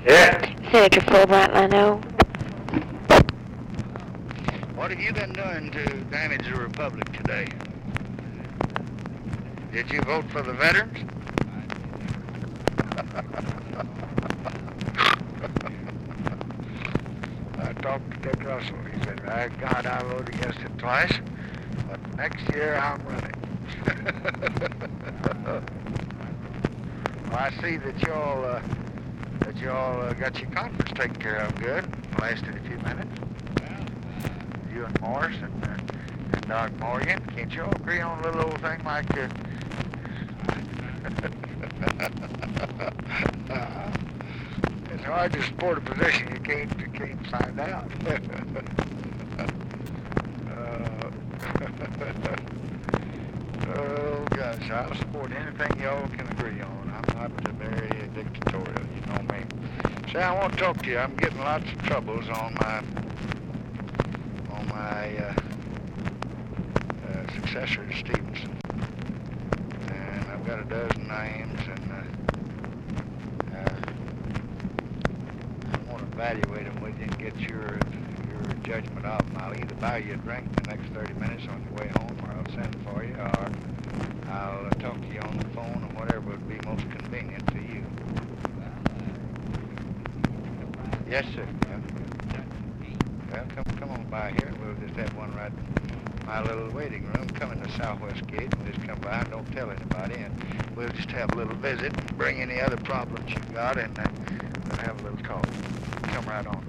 Yeah. Senator Fulbright Lano. What have you been doing to damage the Republic today? Did you vote for the veterans? I talked to Dick Russell. He said, God, I voted against it twice, but next year I'm running. Well, I see that y'all got your conference taken care of good. Lasted a few minutes. You and Morris and Doc Morgan. Can't y'all agree on a little old thing like it's hard to support a position you can't find out. Oh gosh, I'll support anything y'all can agree on. I'm not very dictatorial, you know me. Say, I want to talk to you. I'm getting lots of troubles on my successor to Stevenson, and I've got a dozen names, and I want to evaluate them with you and get your judgment of them. I'll either buy you a drink in the next 30 minutes on your way home, or I'll send for you, or I'll talk to you on the phone, or whatever would be most convenient for you. Yes, sir. Well, come on by here. We'll just have one right in my little waiting room. Come in the southwest gate and just come by and don't tell anybody. And we'll just have a little visit and bring any other problems you've got, and we'll have a little talk. Come right on.